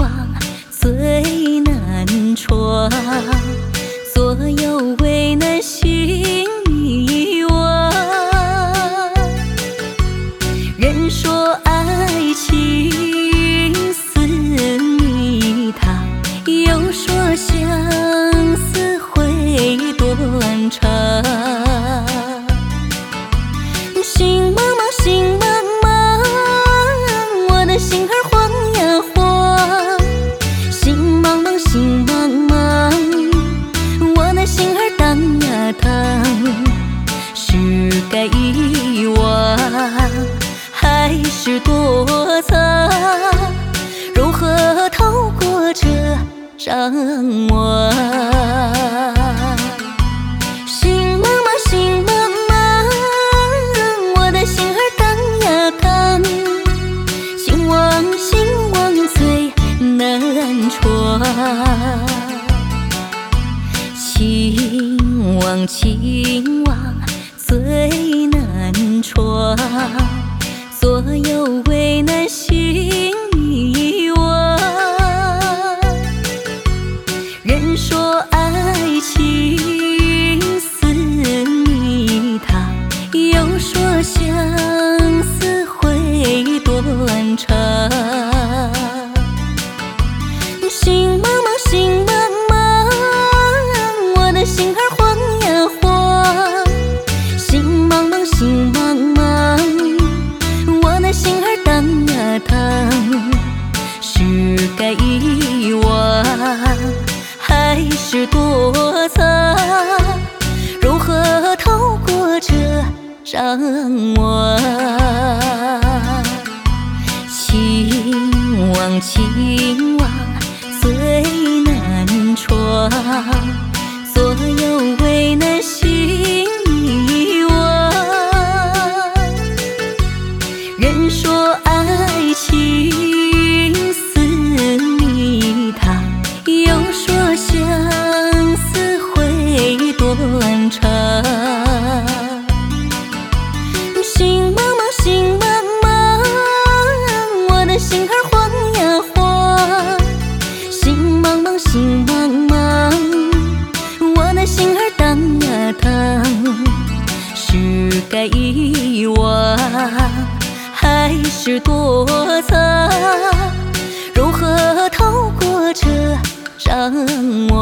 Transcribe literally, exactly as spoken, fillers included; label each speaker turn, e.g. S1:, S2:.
S1: 望最难闯，左右为难心迷惘。人说爱情似蜜糖，又说相思会断肠。心茫茫，心茫茫，我的心儿晃呀晃。心茫茫，心茫茫，我的心儿荡呀荡。是该遗忘，还是躲藏？如何透过这张网？心茫茫，心茫茫，我的心儿荡呀荡。心望，心望最难闯。情望，情望最难闯，左右为难心迷惘。人说爱情似蜜糖，又说相思会断肠。心茫茫，心茫茫，我的心儿晃呀晃。心茫茫，心茫茫，我的心儿荡呀荡。是该遗忘，还是躲藏？如何透过这张网？情望，情望最难闯，左右为难心迷惘。人说爱情似蜜糖，又说相思会断肠。心茫茫，心茫茫，我的心儿晃呀晃。心茫茫，心茫茫，我的心儿荡呀荡。是该遗忘，还是躲藏？如何透过这张网？